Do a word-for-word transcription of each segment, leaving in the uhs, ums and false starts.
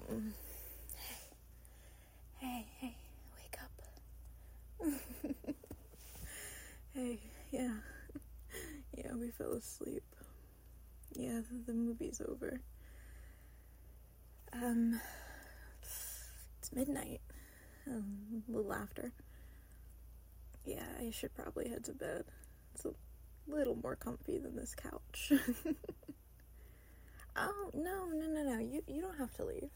Hey, hey, wake up. Hey, yeah. Yeah, we fell asleep. Yeah, the, the movie's over. Um, it's midnight. Um, a little after. Yeah, I should probably head to bed. It's a little more comfy than this couch. Oh, no, no, no, no. You, you don't have to leave.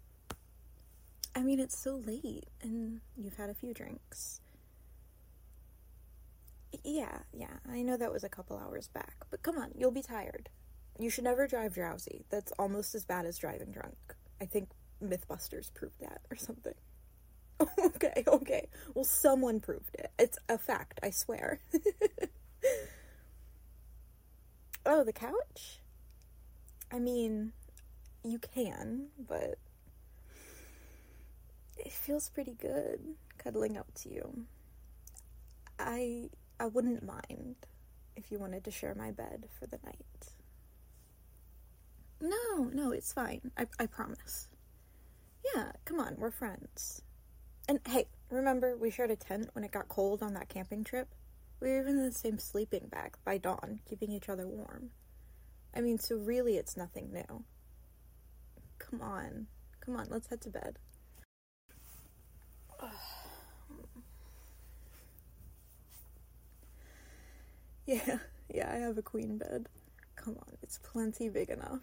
I mean, it's so late, and you've had a few drinks. Yeah, yeah, I know that was a couple hours back, but come on, you'll be tired. You should never drive drowsy. That's almost as bad as driving drunk. I think Mythbusters proved that, or something. Okay, okay. Well, someone proved it. It's a fact, I swear. Oh, the couch? I mean, you can, but it feels pretty good cuddling up to you. I I wouldn't mind if you wanted to share my bed for the night. No, no, it's fine. I I promise. Yeah, come on, we're friends. And hey, remember we shared a tent when it got cold on that camping trip? We were even in the same sleeping bag by dawn, keeping each other warm. I mean, so really it's nothing new. Come on. Come on, let's head to bed. Yeah, yeah, I have a queen bed. Come on, it's plenty big enough.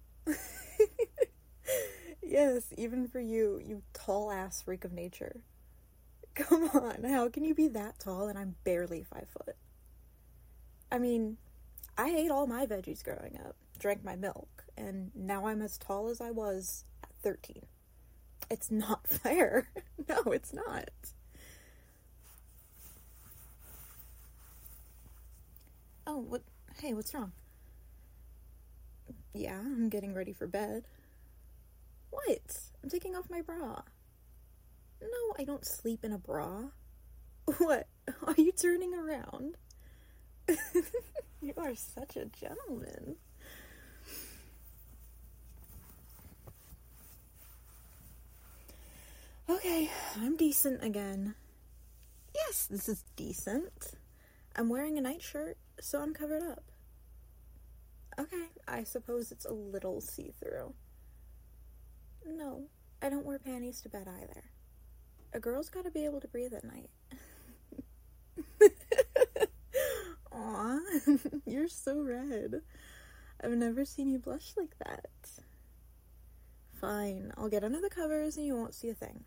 Yes, even for you, you tall-ass freak of nature. Come on, how can you be that tall and I'm barely five foot? I mean, I ate all my veggies growing up, drank my milk, and now I'm as tall as I was at thirteen. It's not fair. No, it's not. Oh, what? Hey, what's wrong? Yeah, I'm getting ready for bed. What? I'm taking off my bra. No, I don't sleep in a bra. What? Are you turning around? You are such a gentleman. Okay, I'm decent again. Yes, this is decent. I'm wearing a nightshirt, so I'm covered up. Okay, I suppose it's a little see-through. No, I don't wear panties to bed either. A girl's gotta be able to breathe at night. Aw, you're so red. I've never seen you blush like that. Fine, I'll get under the covers and you won't see a thing.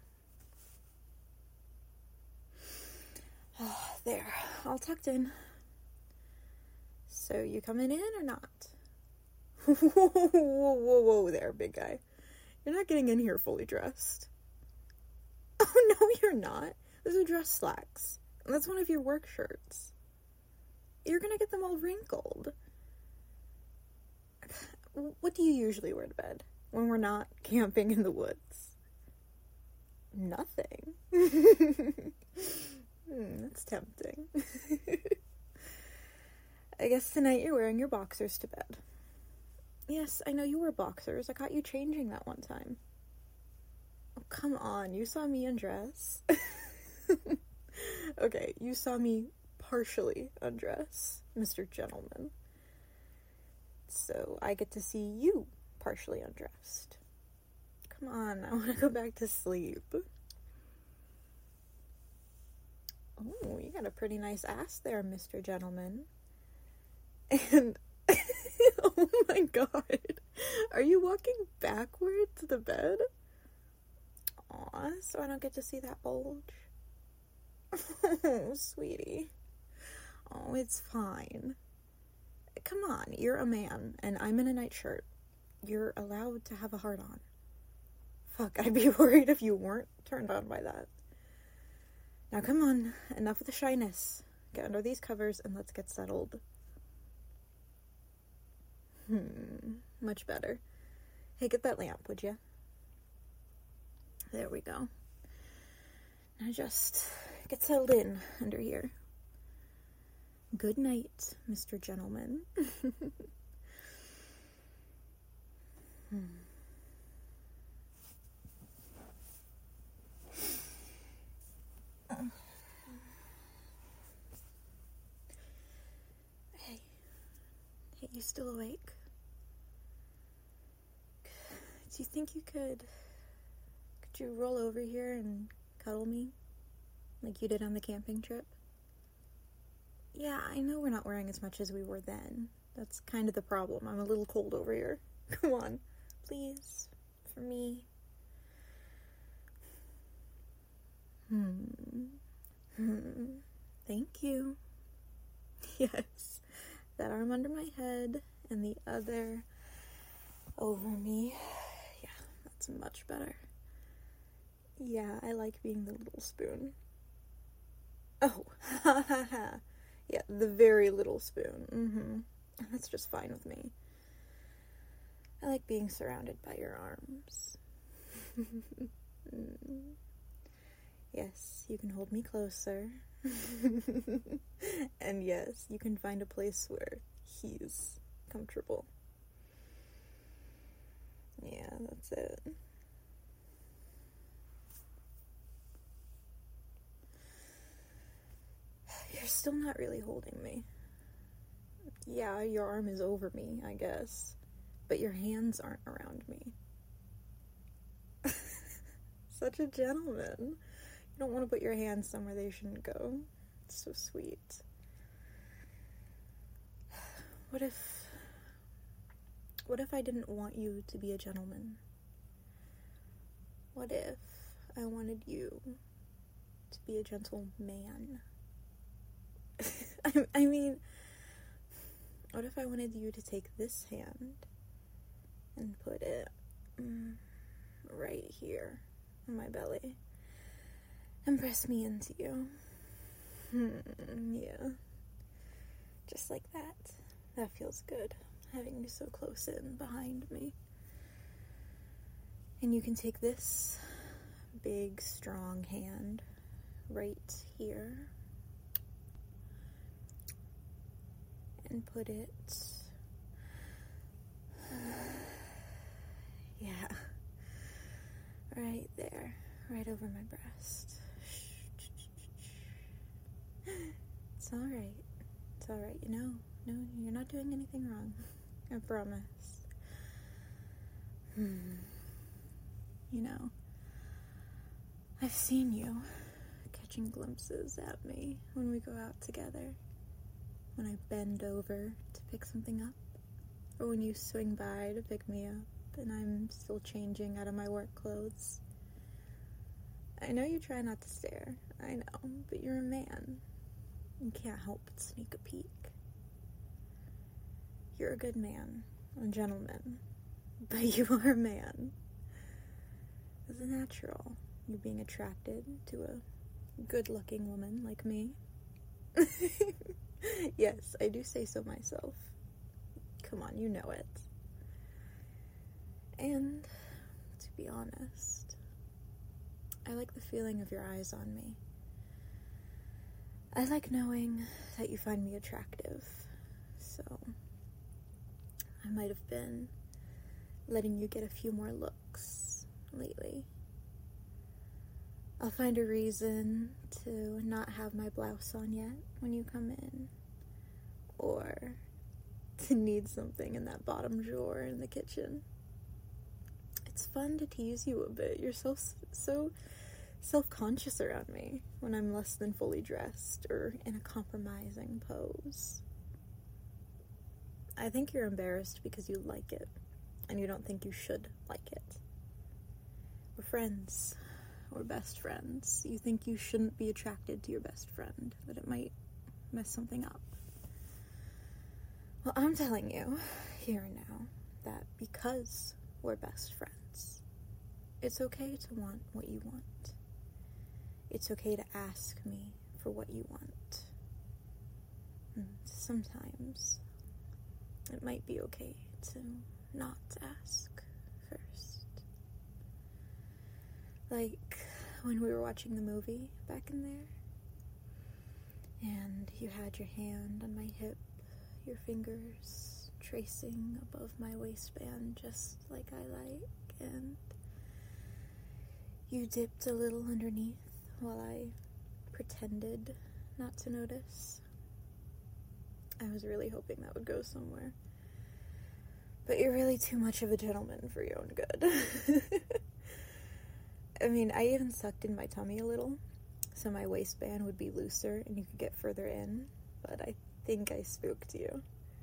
There, all tucked in. So, you coming in or not? Whoa, whoa, whoa, whoa there, big guy. You're not getting in here fully dressed. Oh, no, you're not. Those are dress slacks. And that's one of your work shirts. You're gonna get them all wrinkled. What do you usually wear to bed when we're not camping in the woods? Nothing. Hmm, that's tempting. I guess tonight you're wearing your boxers to bed. Yes, I know you wear boxers. I caught you changing that one time. Oh, come on. You saw me undress. Okay, you saw me partially undress, Mister Gentleman. So I get to see you partially undressed. Come on, I want to go back to sleep. Oh, you got a pretty nice ass there, Mister Gentleman. And, oh my god, are you walking backward to the bed? Aw, so I don't get to see that bulge? Oh, sweetie. Oh, it's fine. Come on, you're a man, and I'm in a nightshirt. You're allowed to have a heart on. Fuck, I'd be worried if you weren't turned on by that. Now come on, enough of the shyness. Get under these covers and let's get settled. Hmm, much better. Hey, get that lamp, would you? There we go. Now just get settled in under here. Good night, Mister Gentleman. hmm. You still awake? Do you think you could... Could you roll over here and cuddle me? Like you did on the camping trip? Yeah, I know we're not wearing as much as we were then. That's kind of the problem. I'm a little cold over here. Come on. Please. For me. Hmm. Hmm. Thank you. Yes. That arm under my head and the other over me. Yeah, that's much better. Yeah, I like being the little spoon. Oh, ha ha ha. Yeah, the very little spoon. Mm-hmm. That's just fine with me. I like being surrounded by your arms. mm. Yes, you can hold me closer. And yes, you can find a place where he's comfortable. Yeah, that's it. You're still not really holding me. Yeah, your arm is over me, I guess. But your hands aren't around me. Such a gentleman. You don't want to put your hands somewhere they shouldn't go. It's so sweet. What if... What if I didn't want you to be a gentleman? What if I wanted you to be a gentleman? I, I mean, what if I wanted you to take this hand and put it mm, right here on my belly and press me into you? Hmm, yeah. Just like that. That feels good, having you so close in behind me. And you can take this big, strong hand right here and put it, yeah, right there, right over my breast. It's alright. It's alright, you know. No, you're not doing anything wrong. I promise. Hmm. You know, I've seen you catching glimpses at me when we go out together. When I bend over to pick something up. Or when you swing by to pick me up and I'm still changing out of my work clothes. I know you try not to stare. I know, but you're a man. You can't help but sneak a peek. You're a good man, a gentleman, but you are a man. It's natural, you being attracted to a good-looking woman like me. Yes, I do say so myself. Come on, you know it. And, to be honest, I like the feeling of your eyes on me. I like knowing that you find me attractive, so I might have been letting you get a few more looks lately. I'll find a reason to not have my blouse on yet when you come in, or to need something in that bottom drawer in the kitchen. It's fun to tease you a bit. You're so, so self-conscious around me when I'm less than fully dressed or in a compromising pose. I think you're embarrassed because you like it, and you don't think you should like it. We're friends. We're best friends. You think you shouldn't be attracted to your best friend, that it might mess something up. Well, I'm telling you, here and now, that because we're best friends, it's okay to want what you want. It's okay to ask me for what you want. And sometimes it might be okay to not ask first. Like when we were watching the movie back in there, and you had your hand on my hip, your fingers tracing above my waistband just like I like, and you dipped a little underneath while I pretended not to notice. I was really hoping that would go somewhere. But you're really too much of a gentleman for your own good. I mean, I even sucked in my tummy a little, so my waistband would be looser and you could get further in, but I think I spooked you.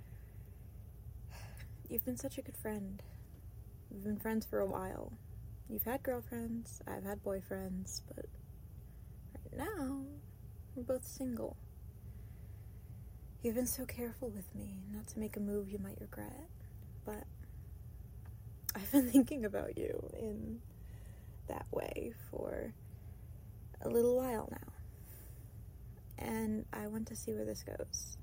You've been such a good friend. We've been friends for a while. You've had girlfriends, I've had boyfriends, but right now, we're both single. You've been so careful with me not to make a move you might regret, but I've been thinking about you in that way for a little while now. And I want to see where this goes.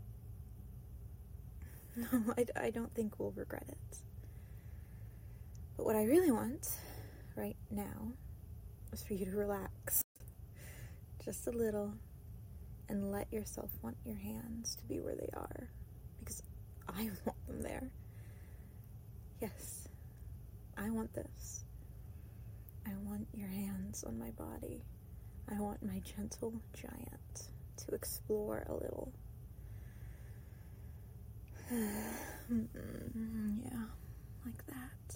No, I, I don't think we'll regret it. But what I really want right now is for you to relax. Just a little. And let yourself want your hands to be where they are. Because I want them there. Yes. I want this. I want your hands on my body. I want my gentle giant to explore a little. Yeah, like that.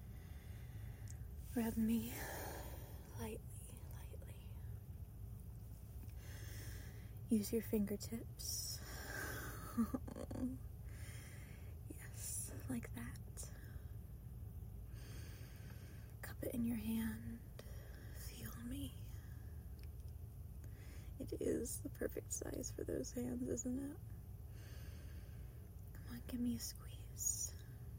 Rub me lightly, lightly. Use your fingertips. Yes, like that. Cup it in your hand. Feel me. It is the perfect size for those hands, isn't it? Come on, give me a squeeze.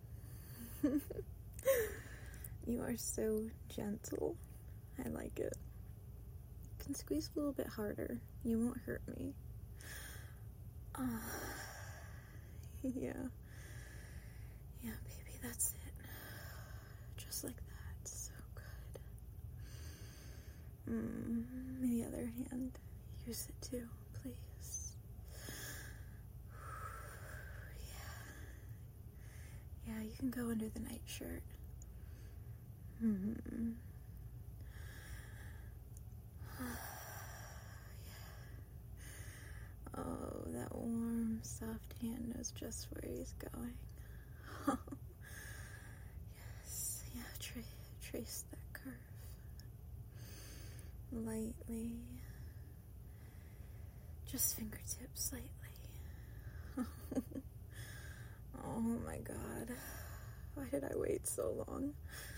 You are so gentle. I like it. You can squeeze a little bit harder. You won't hurt me. Ah, uh, yeah. Yeah, baby, that's it. Just like that. So good. Mm, the other hand. Use it too, please. Yeah. Yeah, you can go under the nightshirt. Mm-hmm. Oh, that warm, soft hand knows just where he's going. Oh, yes. Yeah, tra- trace that curve. Lightly. Just fingertips lightly. Oh my god. Why did I wait so long?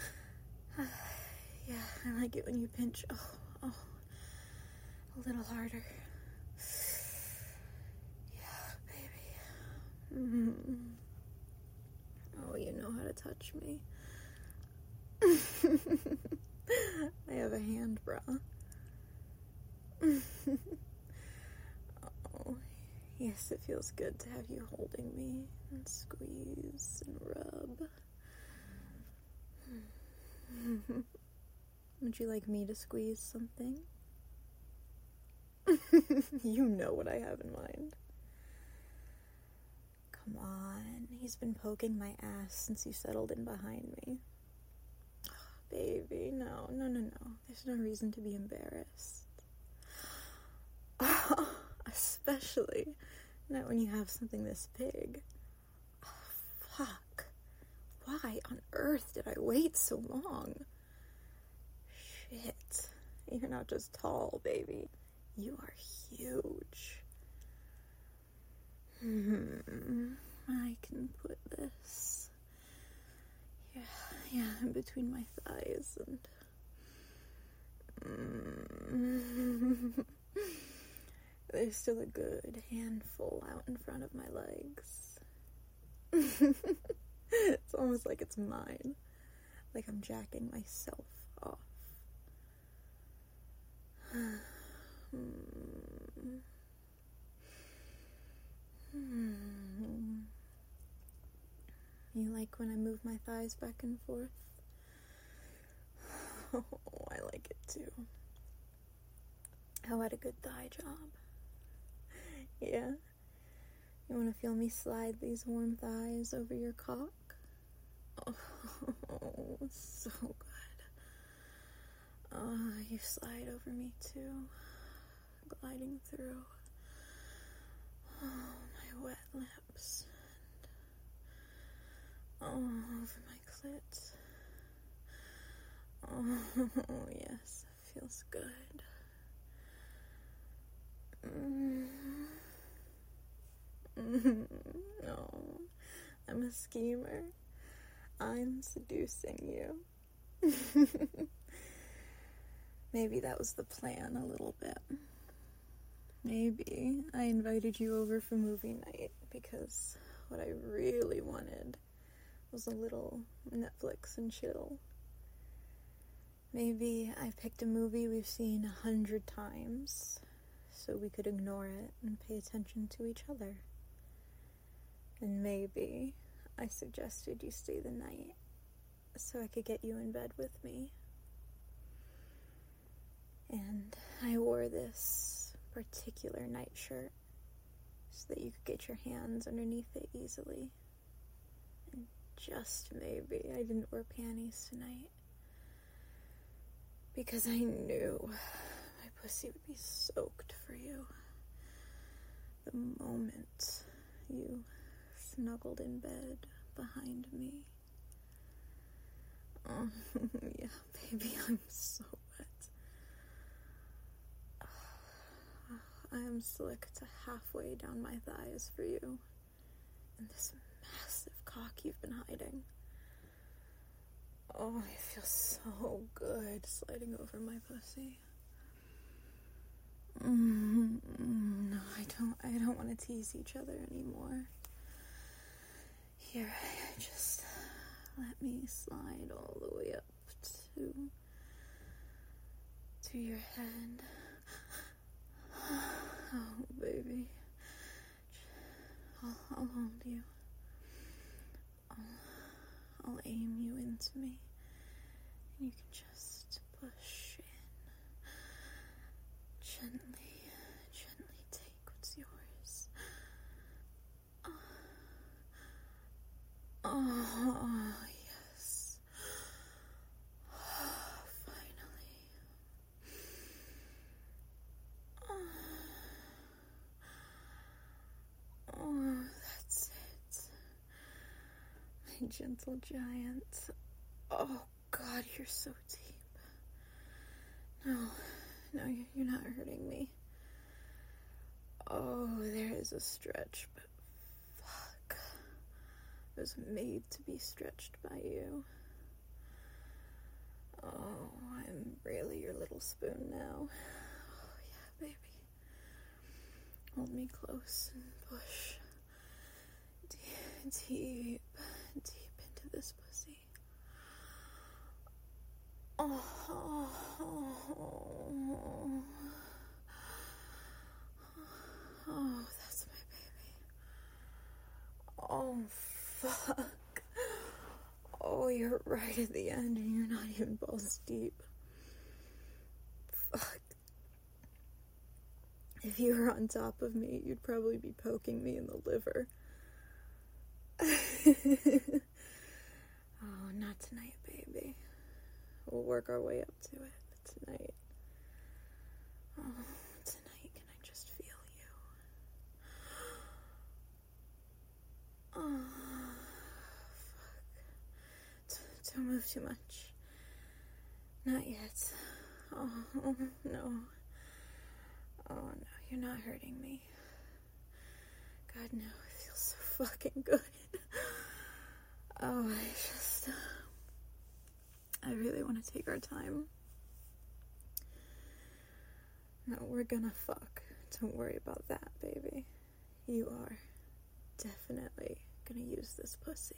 Yeah, I like it when you pinch. Oh, oh. A little harder. Yeah, baby. Mm-hmm. Oh, you know how to touch me. I have a hand bra. Oh, yes, it feels good to have you holding me and squeeze and rub. Would you like me to squeeze something? You know what I have in mind. Come on, he's been poking my ass since you settled in behind me. Oh, baby, no, no, no, no. There's no reason to be embarrassed. Oh, especially not when you have something this big. Oh, fuck. Why on earth did I wait so long? Shit. You're not just tall, baby. You are huge. Hmm. I can put this. Yeah, yeah, in between my thighs and. Mm. There's still a good handful out in front of my legs. It's almost like it's mine. Like I'm jacking myself off. Hmm. Hmm. You like when I move my thighs back and forth? Oh, I like it too. How about a good thigh job? Yeah? You want to feel me slide these warm thighs over your cock? Oh, so good. Oh, you slide over me too, gliding through. Oh, my wet lips. Oh, over my clit. Oh, yes, it feels good. Mm. No, I'm a schemer. I'm seducing you. Maybe that was the plan a little bit. Maybe I invited you over for movie night because what I really wanted was a little Netflix and chill. Maybe I picked a movie we've seen a hundred times so we could ignore it and pay attention to each other. And maybe I suggested you stay the night so I could get you in bed with me. And I wore this particular nightshirt so that you could get your hands underneath it easily. And just maybe I didn't wear panties tonight because I knew my pussy would be soaked for you the moment you snuggled in bed behind me. Oh, yeah, baby, I'm so wet. I am slick to halfway down my thighs for you. And this massive cock you've been hiding. Oh, it feels so good sliding over my pussy. Mm, no, I don't, I don't want to tease each other anymore. Here, just let me slide all the way up to, to your head. Oh, baby. I'll, I'll hold you. I'll, I'll aim you into me. And you can just push in. Gently, gently take what's yours. Oh, yes. Finally. Oh, that's it. My gentle giant. Oh, God, you're so deep. No, no, you're not hurting me. Oh, there is a stretch, but fuck. I was made to be stretched by you. Oh, I'm really your little spoon now. Oh, yeah, baby. Hold me close and push deep, deep, deep into this pussy. Oh, oh, oh, oh, that's my baby. Oh, fuck. Oh, you're right at the end and you're not even balls deep. Fuck. If you were on top of me, you'd probably be poking me in the liver. Oh, not tonight, baby. We'll work our way up to it, but tonight... Oh, tonight, can I just feel you? Oh, fuck. D- don't move too much. Not yet. Oh, no. Oh, no, you're not hurting me. God, no, it feels so fucking good. Oh, I just... I really want to take our time. No, we're gonna fuck. Don't worry about that, baby. You are definitely gonna use this pussy.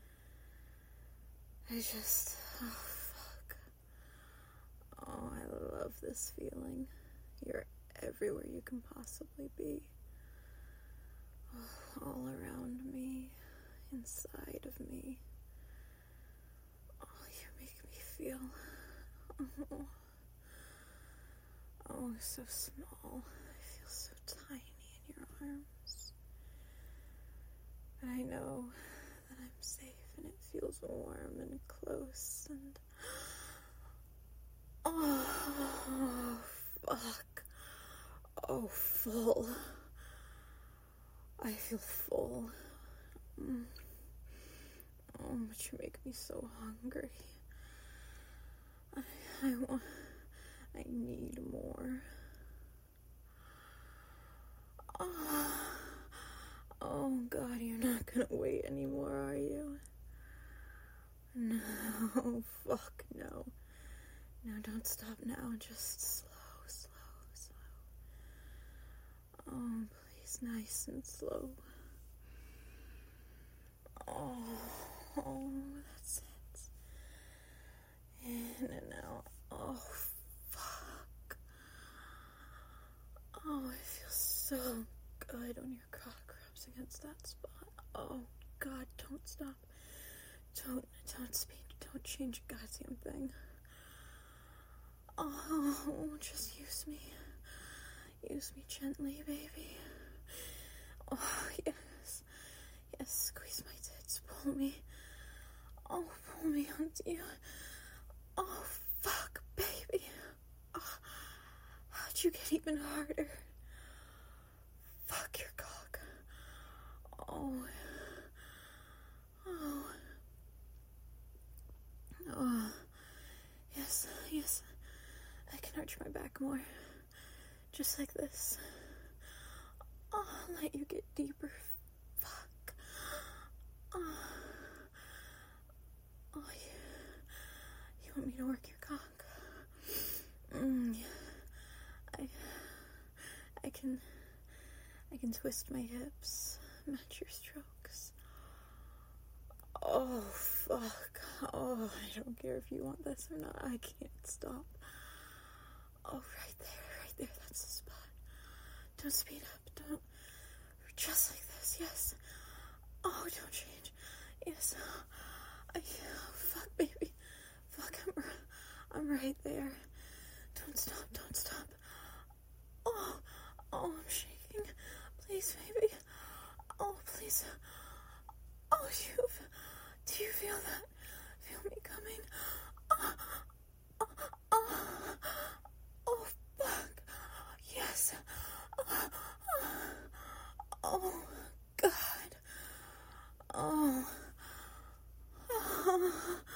I just... Oh, fuck. Oh, I love this feeling. You're everywhere you can possibly be. Oh, all around me, inside of me. Oh, you make me feel... Oh, oh, so small. I feel so tiny in your arms. But I know that I'm safe and it feels warm and close and... Oh, fuck. Oh, full. I feel full. Mm. Oh, but you make me so hungry. I, I want, I need more. Oh, oh God, you're not gonna wait anymore, are you? No, fuck no. No, don't stop now, just slow, slow, slow. Oh, please, nice and slow. Oh, oh, that's it. In and out. Oh, fuck. Oh, it feels so good when your cock rubs against that spot. Oh, God, don't stop. Don't, don't speed, don't change a goddamn thing. Oh, just use me. Use me gently, baby. Oh, yes. Yes, squeeze my tits, pull me. Oh, pull me onto you. Oh, fuck, baby. Oh, how'd you get even harder? Fuck your cock. Oh. Oh. Oh. Yes, yes. I can arch my back more. Just like this. Oh, I'll let you get deeper. Fuck. Oh. Oh, you, you want me to work your cock? Mm, I, I can, I can twist my hips, match your strokes. Oh, fuck. Oh, I don't care if you want this or not. I can't stop. Oh, right there, right there. That's the spot. Don't speed up. Don't. Just like this. Yes. Oh, don't change. Yes. I. Oh, fuck, baby. Fuck. I'm. I'm right there. Don't stop. Don't stop. Oh. Oh, I'm shaking. Please, baby. Oh, please. Oh, you. Do you feel that? Feel me coming? Oh. Oh. Oh. Oh, fuck. Yes. Oh, oh God. Oh. Oh.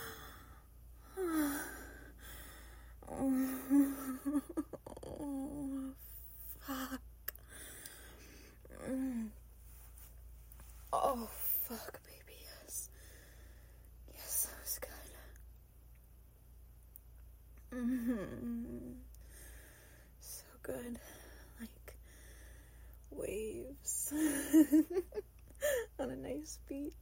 Oh. Oh. Fuck. Mm. Oh, fuck, baby, yes. Yes, that was good. Mm-hmm. So good. Like waves on a nice beach.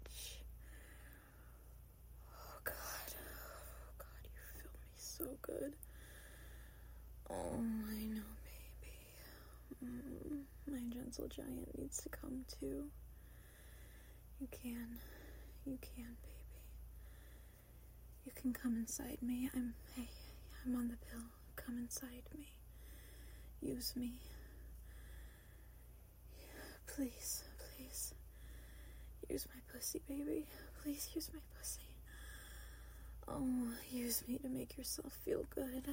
Oh, God. Oh, God, you feel me so good. Oh, I know, baby. Mm, my gentle giant needs to come, too. You can. You can, baby. You can come inside me. I'm, hey, I'm on the pill. Come inside me. Use me. Please, please. Use my pussy, baby. Please use my pussy. Oh, use me to make yourself feel good.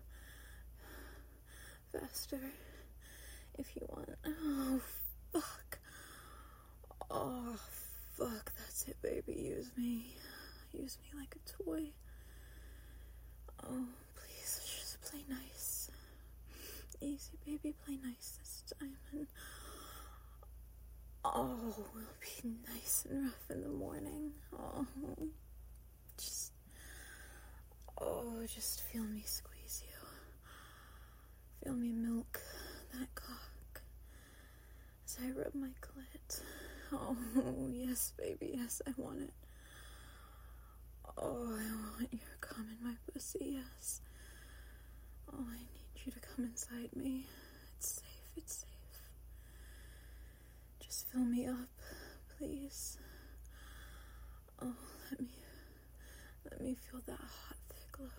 Faster, if you want. Oh, fuck. Oh, fuck. That's it, baby. Use me. Use me like a toy. Oh, please, just play nice. Easy, baby. Play nice this time. And oh, we'll be nice and rough in the morning. Oh, just, oh, just feel me squeeze you. Feel me milk that cock as I rub my clit. Oh, yes, baby, yes, I want it. Oh, I want your cum in my pussy, yes. Oh, I need you to come inside me. It's safe, it's safe. Just fill me up, please. Oh, let me, let me feel that hot, thick load.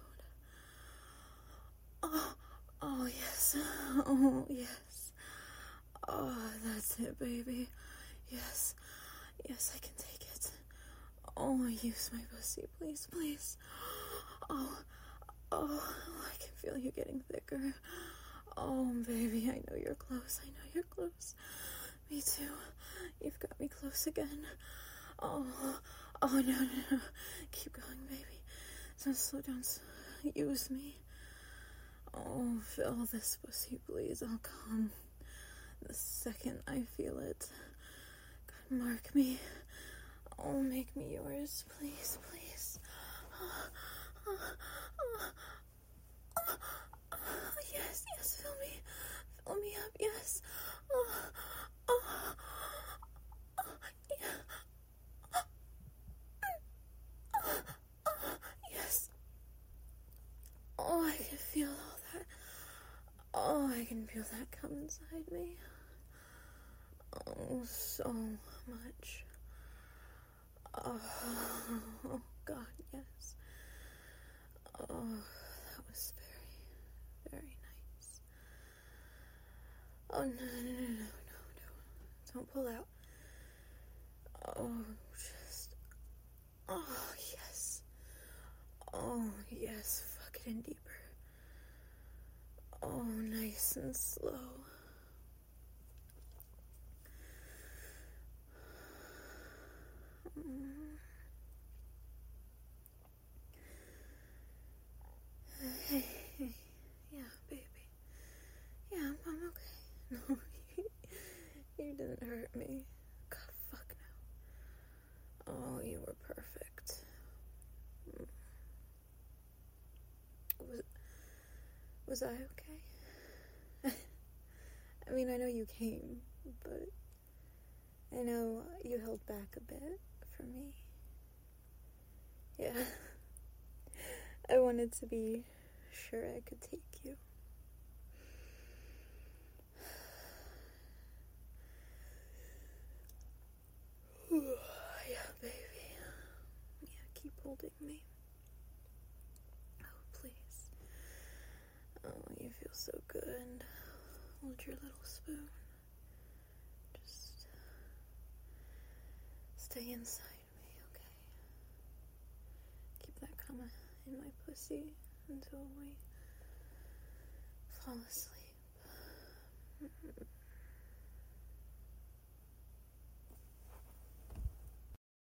Oh, oh, yes. Oh, yes. Oh, that's it, baby. Yes. Yes, I can take it. Oh, use my pussy, please, please. Oh, oh, I can feel you getting thicker. Oh, baby, I know you're close. I know you're close. Me too. You've got me close again. Oh, Oh, no, no, no. Keep going, baby. Don't slow down. Use me. Oh, fill this pussy, please. I'll come the second I feel it. God, mark me. Oh, make me yours, please, please. Oh, oh, oh, oh, oh, yes, yes, fill me. Fill me up, yes. Oh, oh, oh, yeah. Yes. Oh, I can feel all that. Oh, I can feel that come inside me. Oh, so much. Oh, oh God, yes. Oh, that was very, very nice. Oh, no, no, no, no, no, no. Don't pull out. Oh, just. Oh, yes. Oh, yes. Fuck it in deeper. Oh, nice and slow. Mm. Hey, hey, yeah, baby. Yeah, I'm, I'm okay. No, you, you didn't hurt me. God, fuck no. Oh, you were perfect. Mm. Was, was I okay? I mean, I know you came, but I know you held back a bit for me. Yeah. I wanted to be sure I could take you. Yeah, baby. Yeah, keep holding me. Oh, please. Oh, you feel so good. Hold your little spoon. Just stay inside me, okay? Keep that comma in my pussy until we fall asleep.